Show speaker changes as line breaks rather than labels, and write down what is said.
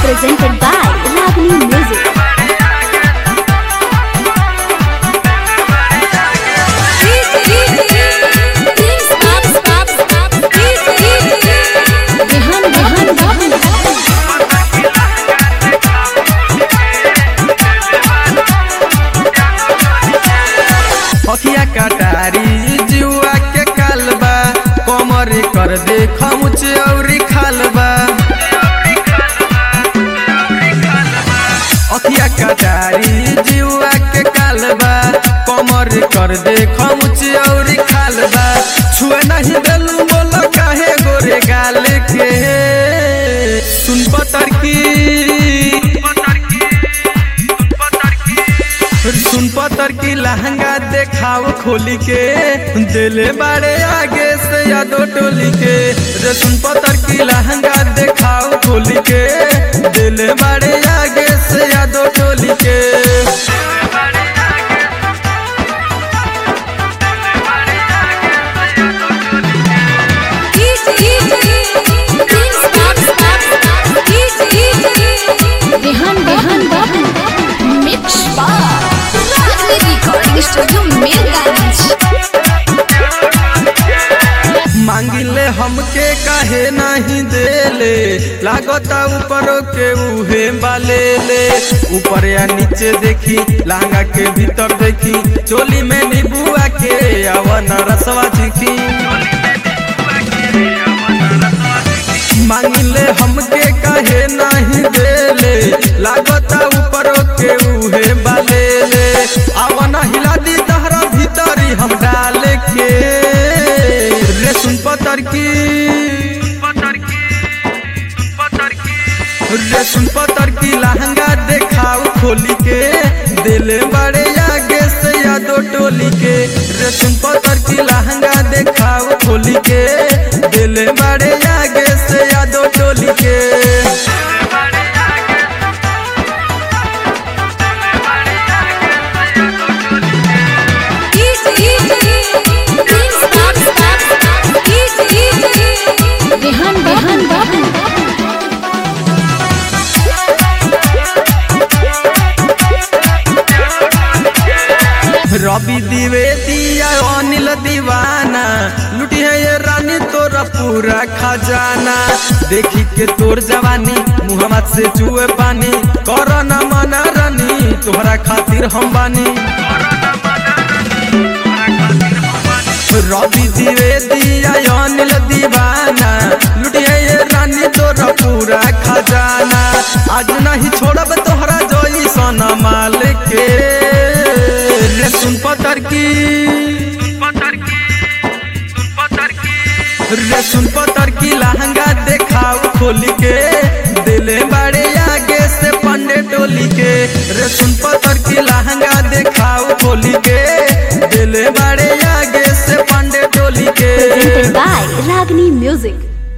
presented by Ragini Music.
अखिया कटारी जुआ के कालबा कमर कर देख मुझ औरी खालबा अखिया कटारी जुआ के कालबा कमर कर देख मुझ औरी खालबा छुए नहीं दिलू बोल काहे गोरे गाल के सुन पतर की सुन पतर की लहंगा देखाओ खोली के दिले बाड़े आगे से यादो टोली के रे सुन पतर की लहंगा देखाओ खोली के दिले बाड़े आगे से यादो टोली के मांगिले हमके काहे नहीं देले लागता ऊपर के उहे बाले ले ऊपर या नीचे देखी लहंगा के भीतर देखी चोली में नीबुआ के अवन रसवा चिखी मांगिले हमके काहे नहीं देले लागता ऊपर के उहे बाले ले अवन हिला दी तहरा भीतरी हम डाल के रे सुन पतर की रे सुन पतर की लहंगा देखाओ खोली के दिल बड़े आगे से यादो टोली के रे सुन पतर की लहंगा देखाओ खोली के दिल बड़े आगे से यादो टोली के रवि द्विवेदी अनिल दीवाना लुटी है ये रानी तोरा पूरा खजाना देखी के तोर जवानी मुहम्मद से चुए पानी कोरोना मना रानी तोहरा खातिर हम बानी रवि द्विवेदी अनिल दीवाना लुटी है ये रानी तोरा पूरा खजाना आज नहीं छोड़ब तोहरा जोई सोना माल के रे सुन पतर की रे सुन पतर की लहंगा देखाओ खोली के दिले बड़े आगे से पंडे टोली के रे सुन पतर की लहंगा देखाओ खोली के दिले बड़े आगे से पंडे टोली के
Presented by Ragini Music.